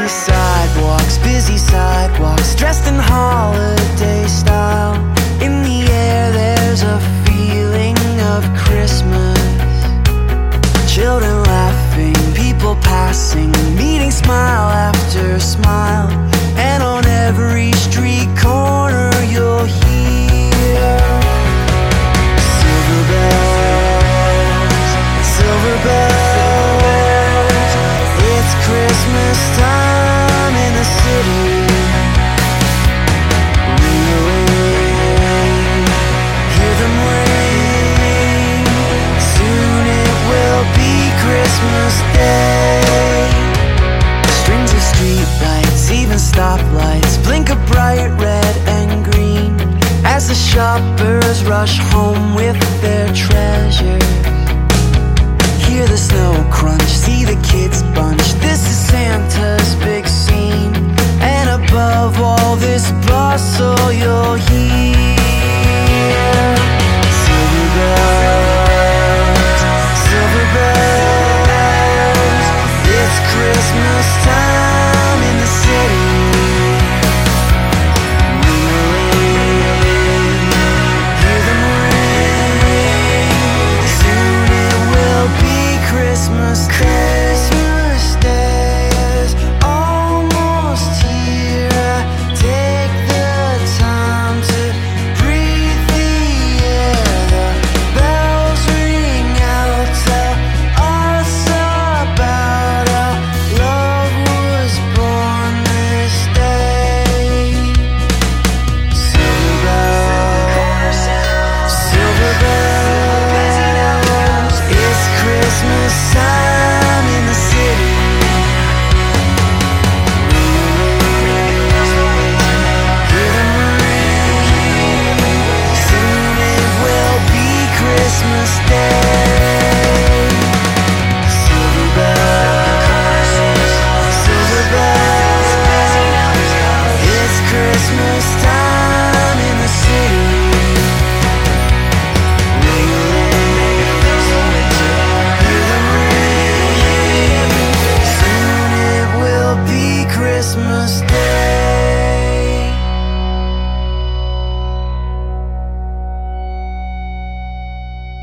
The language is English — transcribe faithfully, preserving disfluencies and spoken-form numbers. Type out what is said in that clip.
sidewalks, busy sidewalks, dressed in holiday style. In the air there's a feeling of Christmas. Children laughing, people passing, meeting smile after smile. And on every street corner you'll hear silver bells, silver bells. It's Christmas time in the city. Ring a ring, hear them ring. Soon it will be Christmas Day. Strings of streetlights, even stoplights, blink a bright red and green as the shoppers rush home with their treasures. Hear the snow crunch, see the kids bunch. This is Santa's big scene, and above all this bustle you'll hear silver bells, silver bells. It's Christmas time in the city. Ring a ring, hear them ring. Soon it will be Christmas Day. Christmas Day is almost here. Take the time to breathe the air. The bells ring out, tell us about how love was born this day. Silver bells, silver bells. It's Christmas time in the city. Ring a ring, hear them ring. Soon it will be Christmas Day.